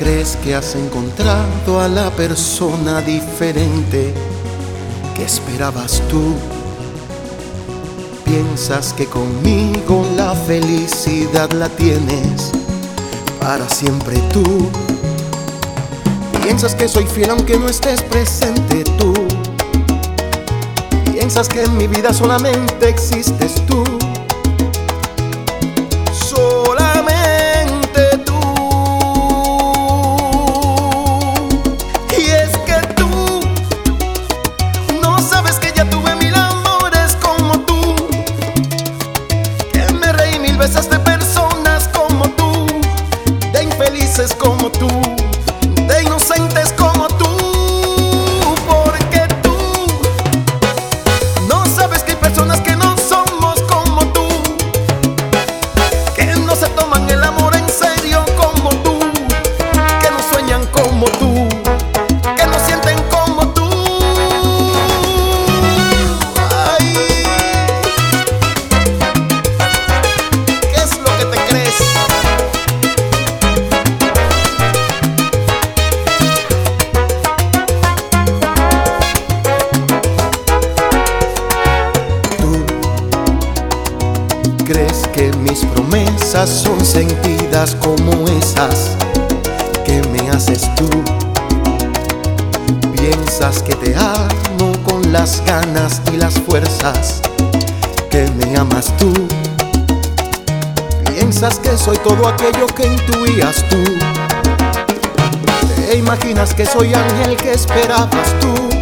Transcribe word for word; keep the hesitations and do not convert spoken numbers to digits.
crees que has encontrado a la persona diferente que esperabas tú. Piensas que conmigo la felicidad la tienes para siempre tú. Piensas que soy fiel aunque no estés presente tú. Piensas que en mi vida solamente existes tú. Solamente tú. Y es que tú no sabes que ya tuve mil amores como tú, que me reí mil veces de personas como tú, de infelices como tú, de inocentes como tú. Porque tú no sabes que hay personas que no somos como tú, que no se toman el amor en serio como tú, que no sueñan como tú, que no sienten como tú. Ay, ¿qué es lo que te crees? ¿Crees que mis promesas son sentidas como esas que me haces tú? Piensas que te amo con las ganas y las fuerzas que me amas tú. Piensas que soy todo aquello que intuías tú. Te imaginas que soy ángel que esperabas tú.